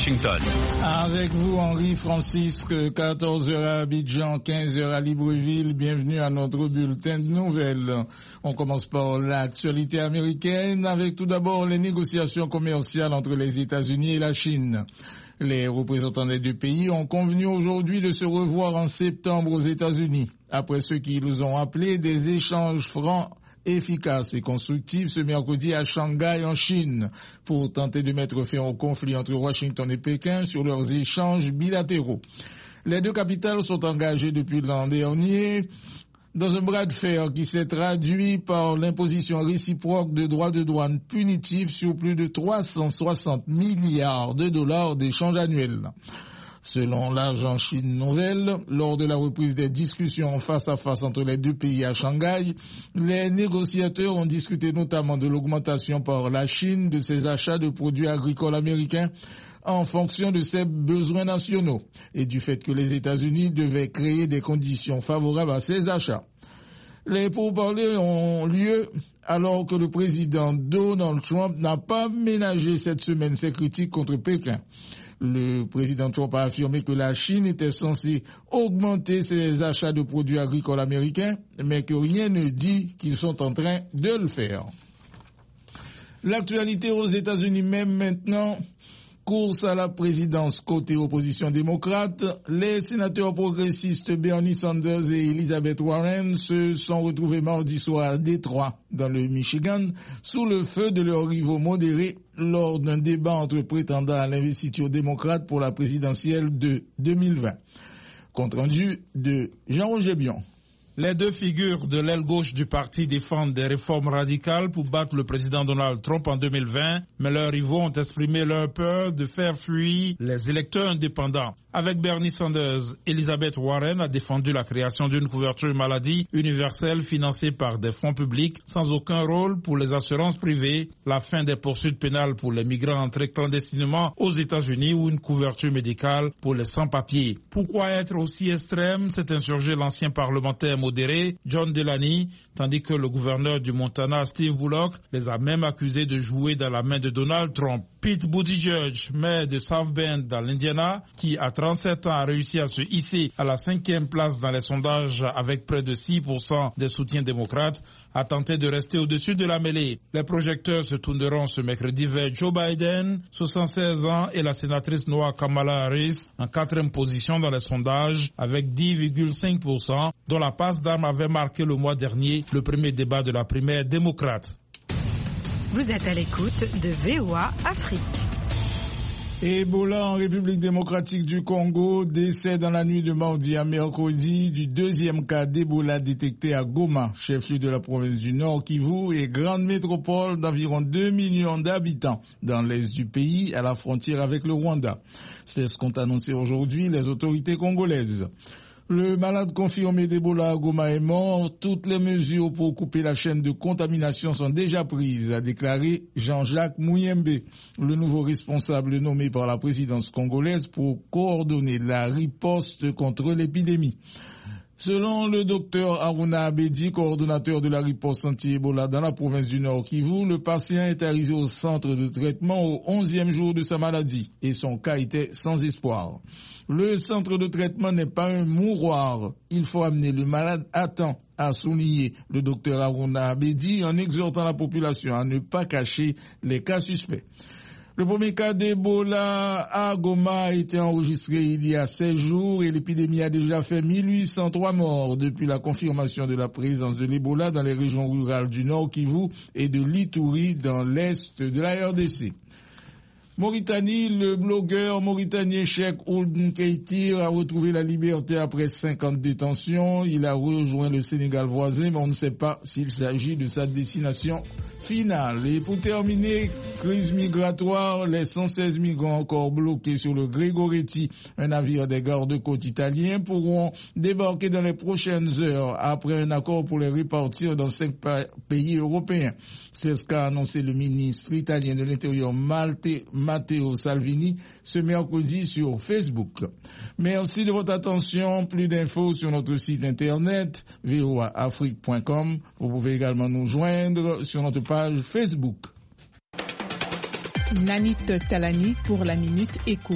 Washington. Avec vous, Henri Francisque, 14h à Abidjan, 15h à Libreville. Bienvenue à notre bulletin de nouvelles. On commence par l'actualité américaine avec tout d'abord les négociations commerciales entre les États-Unis et la Chine. Les représentants des deux pays ont convenu aujourd'hui de se revoir en septembre aux États-Unis, après ce qu'ils ont appelé des échanges francs, efficaces et constructifs ce mercredi à Shanghai en Chine pour tenter de mettre fin au conflit entre Washington et Pékin sur leurs échanges bilatéraux. Les deux capitales sont engagées depuis l'an dernier dans un bras de fer qui s'est traduit par l'imposition réciproque de droits de douane punitifs sur plus de 360 milliards de dollars d'échanges annuels. Selon l'agence Chine Nouvelle, lors de la reprise des discussions face à face entre les deux pays à Shanghai, les négociateurs ont discuté notamment de l'augmentation par la Chine de ses achats de produits agricoles américains en fonction de ses besoins nationaux et du fait que les États-Unis devaient créer des conditions favorables à ces achats. Les pourparlers ont lieu alors que le président Donald Trump n'a pas ménagé cette semaine ses critiques contre Pékin. Le président Trump a affirmé que la Chine était censée augmenter ses achats de produits agricoles américains, mais que rien ne dit qu'ils sont en train de le faire. L'actualité aux États-Unis même maintenant. Course à la présidence côté opposition démocrate, les sénateurs progressistes Bernie Sanders et Elizabeth Warren se sont retrouvés mardi soir à Détroit, dans le Michigan, sous le feu de leurs rivaux modérés lors d'un débat entre prétendants à l'investiture démocrate pour la présidentielle de 2020. Compte rendu de Jean-Roger Bion. Les deux figures de l'aile gauche du parti défendent des réformes radicales pour battre le président Donald Trump en 2020, mais leurs rivaux ont exprimé leur peur de faire fuir les électeurs indépendants. Avec Bernie Sanders, Elizabeth Warren a défendu la création d'une couverture maladie universelle financée par des fonds publics sans aucun rôle pour les assurances privées, la fin des poursuites pénales pour les migrants entrés clandestinement aux États-Unis ou une couverture médicale pour les sans-papiers. Pourquoi être aussi extrême? S'est insurgé l'ancien parlementaire modéré John Delaney, tandis que le gouverneur du Montana, Steve Bullock, les a même accusés de jouer dans la main de Donald Trump. Pete Buttigieg, maire de South Bend dans l'Indiana, qui à 37 ans a réussi à se hisser à la 5e place dans les sondages avec près de 6% des soutiens démocrates, a tenté de rester au-dessus de la mêlée. Les projecteurs se tourneront ce mercredi vers Joe Biden, 76 ans, et la sénatrice noire Kamala Harris, en 4e position dans les sondages avec 10,5%, dont la passe d'armes avait marqué le mois dernier le premier débat de la primaire démocrate. Vous êtes à l'écoute de VOA Afrique. Ebola en République démocratique du Congo, décès dans la nuit de mardi à mercredi du deuxième cas d'Ebola détecté à Goma, chef-lieu de la province du Nord Kivu et grande métropole d'environ 2 millions d'habitants dans l'est du pays à la frontière avec le Rwanda. C'est ce qu'ont annoncé aujourd'hui les autorités congolaises. Le malade confirmé d'Ebola à Goma est mort. Toutes les mesures pour couper la chaîne de contamination sont déjà prises, a déclaré Jean-Jacques Mouyembe, le nouveau responsable nommé par la présidence congolaise pour coordonner la riposte contre l'épidémie. Selon le docteur Aruna Abedi, coordonnateur de la riposte anti-Ebola dans la province du Nord Kivu, le patient est arrivé au centre de traitement au 11e jour de sa maladie et son cas était sans espoir. Le centre de traitement n'est pas un mouroir. Il faut amener le malade à temps, a souligné le docteur Aruna Abedi en exhortant la population à ne pas cacher les cas suspects. Le premier cas d'Ebola à Goma a été enregistré il y a 16 jours et l'épidémie a déjà fait 1803 morts depuis la confirmation de la présence de l'Ebola dans les régions rurales du Nord Kivu et de l'Ituri dans l'est de la RDC. Mauritanie, le blogueur mauritanien Cheikh Ould Keitir a retrouvé la liberté après 50 détentions. Il a rejoint le Sénégal voisin, mais on ne sait pas s'il s'agit de sa destination finale. Et pour terminer, crise migratoire, les 116 migrants encore bloqués sur le Gregoretti, un navire des gardes-côtes italiens, pourront débarquer dans les prochaines heures après un accord pour les répartir dans 5 pays européens. C'est ce qu'a annoncé le ministre italien de l'Intérieur Matteo Salvini ce mercredi sur Facebook. Merci de votre attention. Plus d'infos sur notre site internet voaafrique.com. Vous pouvez également nous joindre sur notre page Facebook. Nanit Talani pour la Minute Éco.